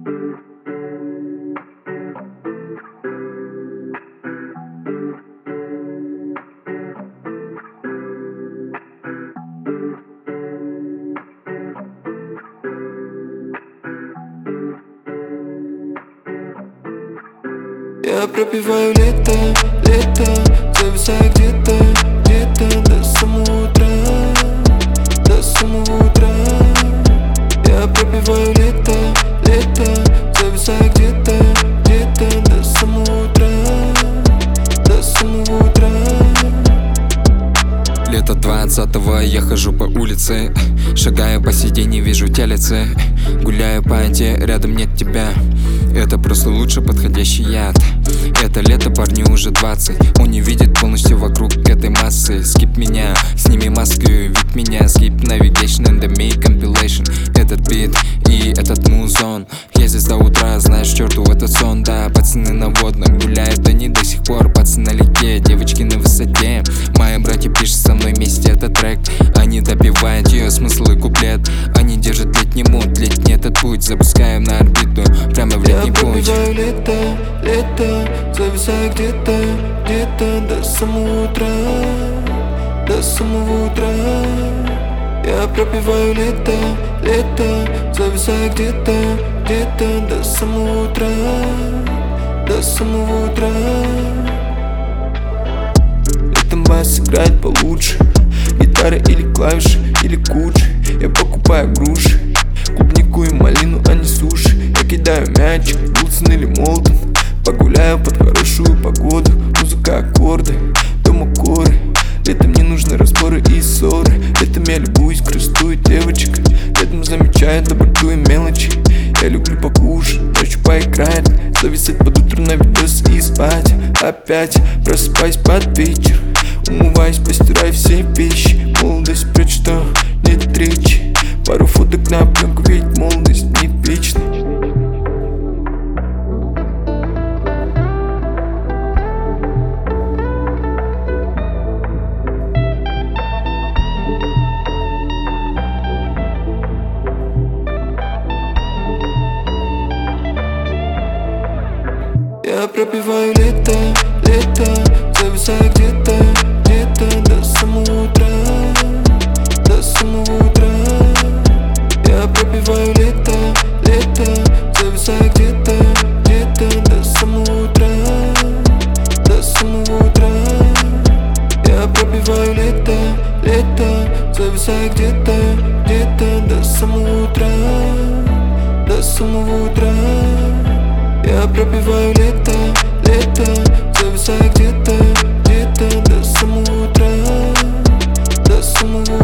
Я пропиваю лето, лето, зависаю где-то до самого утра, до самого утра. Я пропиваю лето, лето, зависаю где-то до самого утра, до самого утра. Лето 20-го, я хожу по улице, шагаю по сиденье, вижу телицы. Гуляю по Анте, рядом нет тебя. Это просто лучше подходящий яд. Это лето, парню уже 20. Он не видит полностью вокруг этой массы. Скип меня, сними маску, вид меня. Skip navigation and the make compilation. Этот бит и этот музон. Я здесь до утра, знаешь, черту этот сон. Да, пацаны на водном гуляют, они до сих пор. Пацаны на легке, девочки на высоте. Мои братья пишут со мной вместе этот трек. Они допивают ее смысл и куплет. Они держат летний мут, летний этот путь. Запускаем на орбиту, прямо в летний путь. Я пропиваю лето, лето, зависаю где-то до самого утра, до самого утра. Я пропиваю лето, лето, зависаю где-то до самого утра, до самого утра. Летом бас играет получше, гитара или клавиши, или куджи. Я покупаю груши, клубнику и малину, а не суши. Я кидаю мячик, Wilson или Молтон. Погуляю под хорошую погоду, музыка, аккорды, дома горы. Летом не нужны разборы и ссоры. Летом я любуюсь красотой девочек. Летом замечаю доброту и мелочи. Я люблю покушать, ночью поиграть, зависать под утро на видос и спать. Опять просыпаюсь под вечер, умываюсь, постираю все вещи. Молодость прячь, что нет речи. Пару фоток на пленку, ведь молодость не вечна. Я пропиваю лето, лето, зависаю где-то до самого утра, до самого утра. Я пропиваю лето, лето, зависаю где-то до самого утра, до самого утра. Я пропиваю лето, лето, зависаю где-то до самого утра, до самого утра. Я пропиваю лето, лето, зависаю где-то до самого утра, до самого утра.